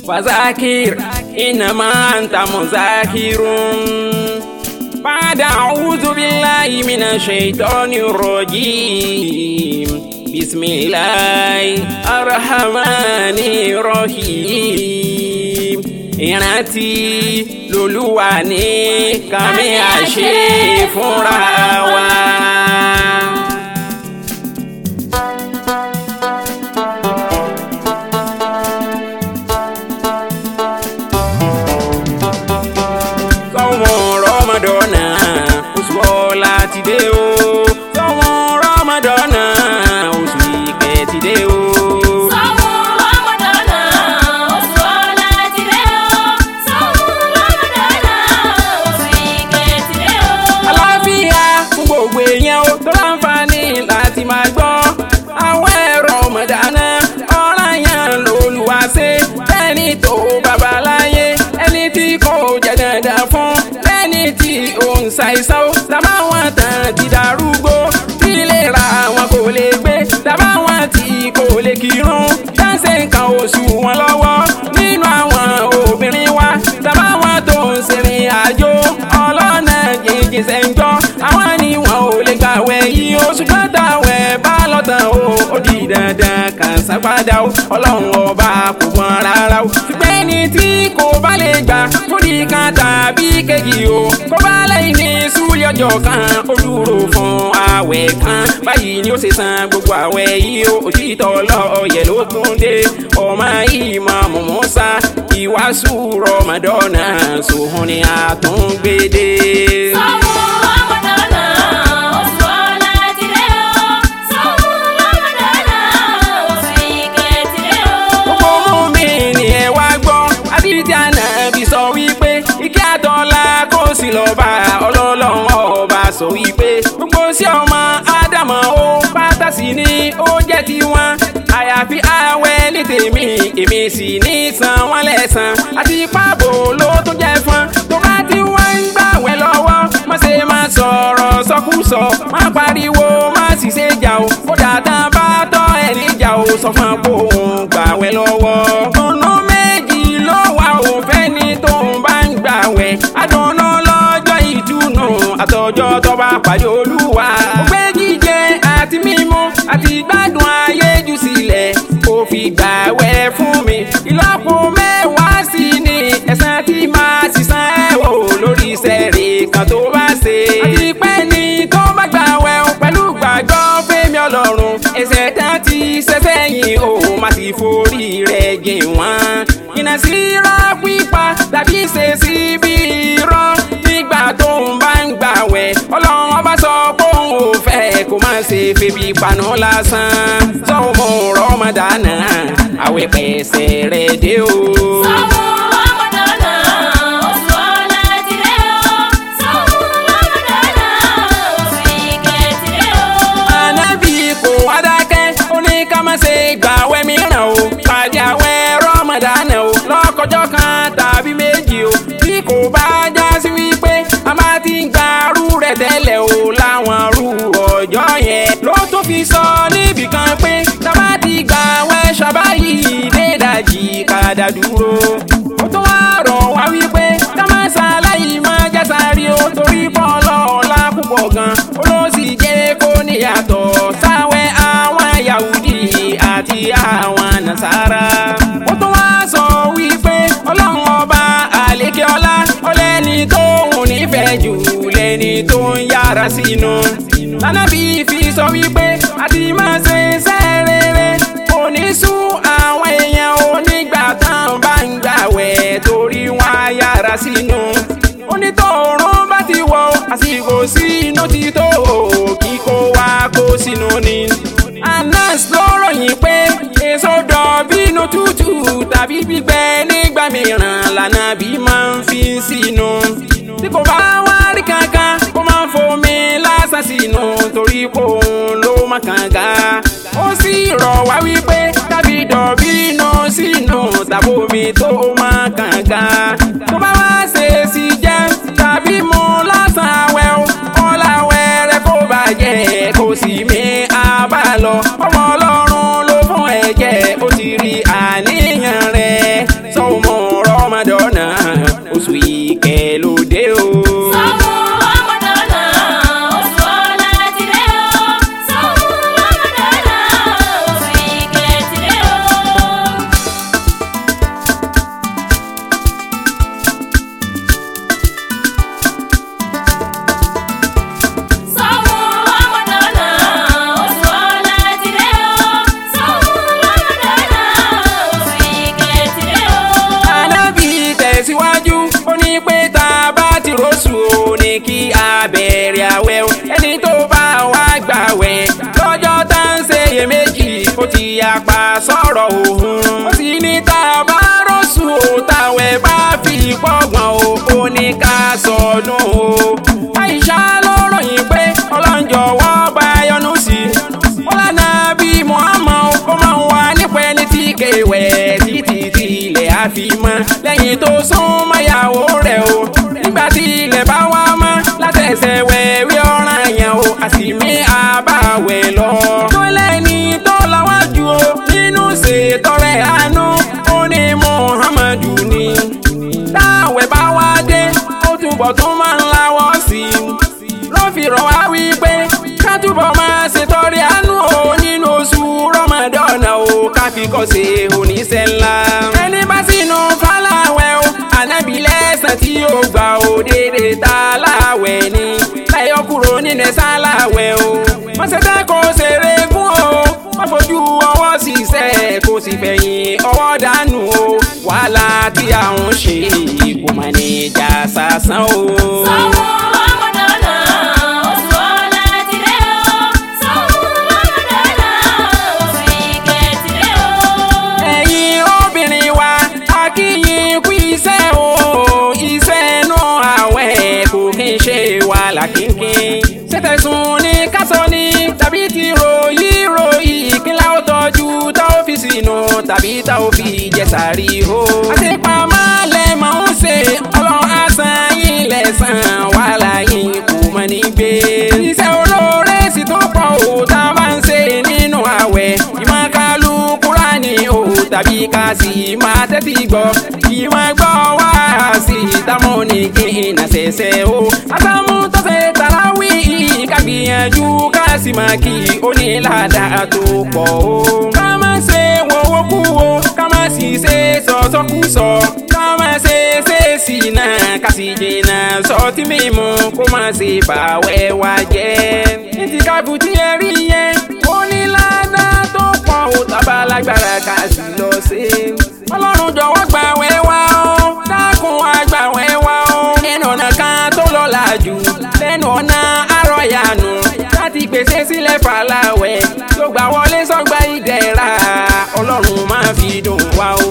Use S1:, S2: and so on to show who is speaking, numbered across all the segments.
S1: فذاكر إنما أنت مذاكر. بعد أعوذ بالله من الشيطان الرجيم. بسم الله الرحمن الرحيم. ìrántí l'Olúwa ní kàmí àṣẹ fúnra wa. sọ́wọ́n rọ́mọdọ́nà oṣù ọ̀la ti dé o. sọ́wọ́n rọ́mọdọ́nà oṣù ìkẹ́ ti dé o. gbogbo èèyàn ó tó láǹfààní láti máa gbọ́ àwọn ẹ̀rọ Ramadan ọ̀ranyàn l'Olúwa ṣe ẹni tó babaláyé ẹni tí kò jẹ́ dandan fún ẹni tí ó ń ṣàìsàn ó tàbáwọn tán ti darúgbó tí ìlera wọn kò lè gbé tàbáwọn tí kò lè kírun dáńsẹ̀ nǹkan oṣù wọn lọ́wọ́ nínú àwọn obìnrin wa tàbáwọn tó ń ṣèrìn àjò ọlọ́nà jíjìn sẹ́ńjọ́ àwọn ni wọn ò lè gbàwẹ̀ yìí oṣù gbọ́dàwẹ̀ bá lọ́tàn o ó di dandan kàn sápadà o ọlọ́run ọba kò gbọ́n rárá o ṣùgbọ́n ẹni tí kò bá lè gbà fúdi kan tàbí kejì o kó bá lẹ́yìn ní súlì ọjọ́ kan ó dúró fún àwẹ̀ kan báyìí ni ó ṣe san gbogbo àwẹ̀ yìí o òtítọ́ ọlọ́ọ̀yẹ̀ ló tún dé ọmọ Ìmáàmù Mùsá ìwàásù Ramadan sòhun ni àtúngbédè. sì lọ bá ọlọ́lọ́run ọba sọ wípé gbogbo sí ọmọ ádámọ̀ ó pátá sí ni ó jẹ́ tiwọn àyàfi àwẹ̀ ní tèmi èmi sì ní san wọ́n lẹ́san àti pàbò ló tún jẹ́ fún tó bá ti wọ́n ń gbàwẹ̀ lọ́wọ́ má ṣe má sọ̀rọ̀ sọkúsọ má pariwo má sì ṣe jà o kódà tán bá tọ́ ẹ̀ níjà o sọ fún àpò òun gbàwẹ̀ lọ́wọ́ ọ̀nà méjì ló wà òun fẹ́ ni tó ń bá ń gbàwẹ̀ àdùnnú àtọjọ́ tó bá pàdé Olúwa ògbé jíjẹ àti mímu àti gbádùn ayé jù sílẹ̀ kò fi gbàwẹ̀ fún mi ìlọ́po mẹ́wàá sí ni ẹ̀san tí máa sì san ẹ̀wọ̀ lórí iṣẹ́ rẹ̀ kan tó bá ṣe àti pé ní tó bá gbàwẹ̀ pẹ̀lú gbàgbọ́ fẹ́mi Ọlọ́run ẹ̀ṣẹ̀ tán ti ṣẹ̀ṣẹ̀ yìn ó má sì forí rẹ̀ jìn wọ́n ìnà sí irọ́ pípa tàbí ṣe sí bí irọ́ nígbà tó ń bá ń gbàwẹ̀ Ọlọ́run ọba sọ pé òun ò fẹ́ kó má ṣe febi panu lásán sọ́wọ́ Ramadan àwẹ̀ pẹ̀sẹ̀ rẹ̀ dé o. gbàwẹ̀ mìíràn o pàdé àwẹ̀ Ramadan o lọ́kọjọ́ kan tàbí méjì o bí kò bá já sí wípé a máa ti ń gbàrú rẹ̀ tẹ́lẹ̀ o láwọn rú ọjọ́ yẹn ló tún fi sọ níbì kan pé tá bá ti gbàwẹ̀ ṣàbáyì dédàjì kàdà dúró ó tún wá rọ̀ wá wípé ká má ṣàlàyé má jásárì o torí bọ́ọ̀lọ́ ọ̀la púpọ̀ gan ó ló sì jẹ́ kó níyàtọ̀ sáwẹ̀ àwọn Yahudi àti àwọn Nasara ó tún wá sọ wípé Ọlọ́run ọba àlékè ọlá ọlẹ́ni tó ń nífẹ̀ẹ́ jù lẹ́ni tó ń yára sínú lánàbí fi sọ wípé àti máa ṣe iṣẹ́ rere kò ní sú àwọn èèyàn onígbà tán bá ń gbàwẹ̀ torí wọn á yára sínú onítọ̀ọ̀run bá ti wọ̀ àsìkò sínú ti tó kíkó wá kó sínú ni. Anas ló ròyìn pé èso dọ̀bínú tútù tàbí gbígbẹ nígbà mìíràn l'Ànábì máa ń fi sínú. Tí kò bá wá rí kankan kó máa ń fomi lásán sínú torí kò ń ló má kànga. Ó sì rọ̀ wá wípé tàbí dọ̀bínú sínú tàbómi tó má kànga. Tó bá wá ṣe sí jẹ́ tàbí mu lásán àwẹ̀ o ọ̀làwẹ̀ rẹ̀ kó bàjẹ́ kó sì mí àbá lọ ọmọ Ọlọ́run ló fún ẹ̀jẹ̀ ó ti rí àníyàn rẹ̀ sọ róṣù o ní kí a bẹ̀rẹ̀ àwẹ̀ o ẹni tó bá wá gbàwẹ̀ lọ́jọ́ tá ń ṣe iyèméjì ó ti yapa sọ̀rọ̀ òun ó sì ní tá a bá róṣù o táwẹ̀ bá fi pọ́gbọ̀n o ó ní ká sọdún o. Àìṣà ló ròyìn pé ọlọ́njọ́ wọ́n bá yọ́nú sí wọ́n lánà bí Muhammad ó máa ń wà nípa ẹni tí kéwẹ̀ títí tí ilẹ̀ á fi mọ́ lẹ́yìn tó sún mọ́yàwó rẹ̀ o nígbà tí ilẹ̀ bá wá mọ́ látẹ̀sẹ̀ wẹ̀wẹ̀ ọ̀ràn yẹn o àsìmí àbáwẹ̀ lọ. tó lẹ́ni tó lọ́wọ́jú o nínú ṣètọrẹ àánú ó ní Muhammadu ni táwẹ̀ bá wá dé ó túbọ̀ tún máa ń láwọ́ sí i ló fi rọ̀ wá wípé ká túbọ̀ máa ṣètọrẹ àánú o nínú oṣù Ramadan o ká fi kọ́ ṣe oníṣẹ́ ńlá. ẹni bá sínú fáláwẹ̀ o ànábì lẹ́sàn tí ó gbà ó dédé ta láwẹ̀ ni láyọ̀ kúrò nínú sáláwẹ̀ o. wọ́n ṣe tẹ́ kó ṣeré gún o wọ́n fojú ọwọ́ ṣiṣẹ́ kó sì fẹ̀yìn ọwọ́ dànù o wàhálà tí à ń ṣe kò má ní ìjà sásán o. Kínkín ṣètẹ̀sùn ní kásán ní tàbí ti ròyìn kí láwọn tọ́jú tá ó fi sínú tàbí tá ó fi jẹsàrí o. àti pamọ́ lẹ máa ń ṣe ọlọ́run àṣàn yín lẹ́sàn wàhálà yín kò mọ̀ nígbè. iṣẹ́ olóore sì tó pọ̀ o tá a máa ń ṣe nínú àwẹ̀ ìmọ̀ kálù Kúránì o tàbí ká sì máa tẹ́tí gbọ́ ìmọ̀ gbọ́ wá sí ìdámọ́ ní kí n àṣẹṣẹ o. àtàmú tó ṣe tàràwí ká gbìyànjú ká sì máa kí onílàdà tó pọ̀ o. ká má ṣe wọ́wọ́ kú o ká má sì ṣe sọ̀sọ́kúsọ ká má ṣe sí náà ká sì jìnnà sọtí mímu kó má ṣe bàwẹ̀ wá jẹ́. ní ti kábù tí ẹ rí yẹn onílàdà tó pọ̀ o tábà lágbára ká sì lọ sí. ọlọ́run jọ̀wọ́ gbàwẹ̀ wá o dákun àgbàwẹ̀ wá o. ẹnu ọ̀nà kan tó lọ́la jù lẹ́nu ọ̀nà àrọ̀yànù láti pèsè sílẹ̀ fàlàwẹ̀ tó gbà wọlé sọ́gbà ìdẹ̀ra ọlọ́run máa fi dùn wá o.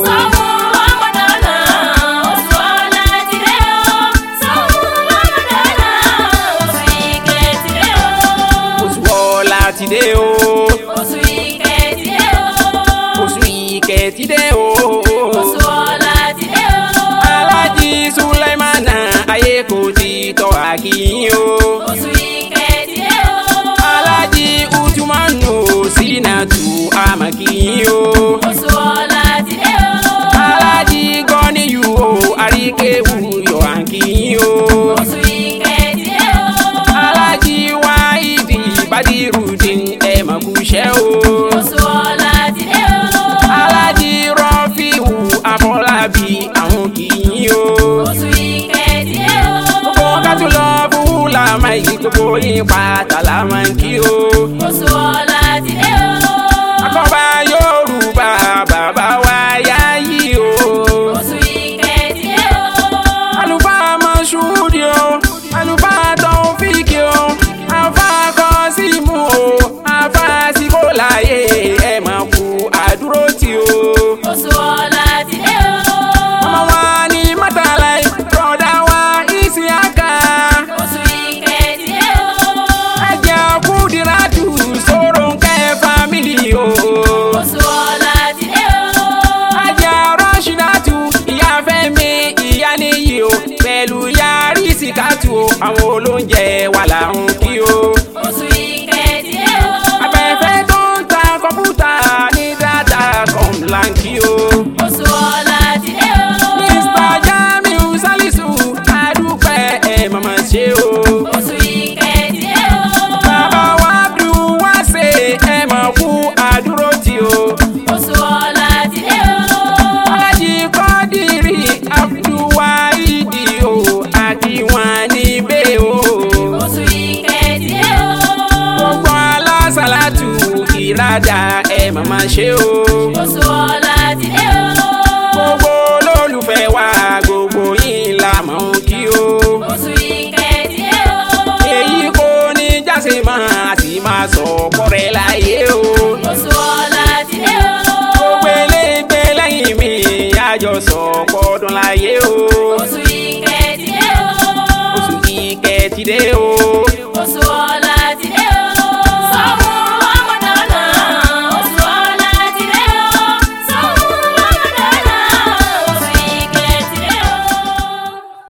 S1: ti dé o.
S2: oṣù ìkẹ́ ti dé o.
S1: oṣù ìkẹ́ ti dé o.
S2: oṣù ọlá ti dé o.
S1: Aláàjì Sulaimana ayé kò ti tọ́ àkíyìn o.
S2: oṣù ìkẹ́ ti dé o.
S1: Aláàjì Utumanu Sinatu amakiyin o.
S2: oṣù ọlá ti dé o.
S1: Aláàjì Gọ́níyù o àríkèwù yọ̀ àkíyìn o.
S2: oṣù ìkẹ́ ti dé o.
S1: Aláàjì Wáídì Badirudin ẹ̀ mà kú iṣẹ́ o.
S2: oṣù ọlá ti dé o.
S1: Aláàjì Rọ́fíù Afọlábí àwọn kìíyìn o.
S2: oṣù ìkẹ́ ti dé o.
S1: gbogbo kájú lọ fúlà máa yí gbogbo yín pátá la máa ń kí o.
S2: oṣù ọlá ti dé o.
S1: Akọ́bá Yorùbá bàbá wa yá yí o.
S2: oṣù ìkẹ́ ti dé o.
S1: Àlùfáà Mọ́ṣúdì o àlùfáà Tọ́fíìkì o àfáà Kọ́símù o àfáà Síkóláyé ẹ̀ máa kú àdúró tì o.
S2: oṣù ọlá ti dé o.
S1: ọmọ wa ní Mátàláì bọ̀dá wa Ìsíákà.
S2: oṣù ìkẹ́ ti dé o.
S1: ẹ̀jẹ̀ Kúdírátù Sórónkẹ́ fámìlì o.
S2: oṣù ọlá ti dé o.
S1: ẹ̀jẹ̀ Rọ́ṣídátù ìyá Fẹ́mi ìyá Níyì o pẹ̀lú ìyá Rísíkátù o àwọn olóúnjẹ wà láhùn kí o.
S2: oṣù ìkẹ́ ti dé o.
S1: abẹ́fẹ́ tó ń ta kọ̀mpútà ní dátà kọ̀ǹláǹkì o.
S2: oṣù ọlá ti dé o.
S1: Mr. Jamiu Salisu adúpẹ́ ẹ̀ màmá ṣe o.
S2: oṣù ìkẹ́ ti dé o.
S1: bàbá wa Abdulwase ẹ̀ mọ̀ kú àdúró tì o.
S2: oṣù ọlá ti dé o.
S1: Aláàjì Kọ́dírì Abdulwahidi o àti wọn níbẹ̀ o.
S2: oṣù ìkẹ́ ti dé o.
S1: gbogbo alásàlátù ìrádà ẹ̀ màmá ṣe o.
S2: oṣù ọlá ti dé o.
S1: gbogbo olólùfẹ́ wa gbogbo yín la mọ̀ ń kí o. láyé o.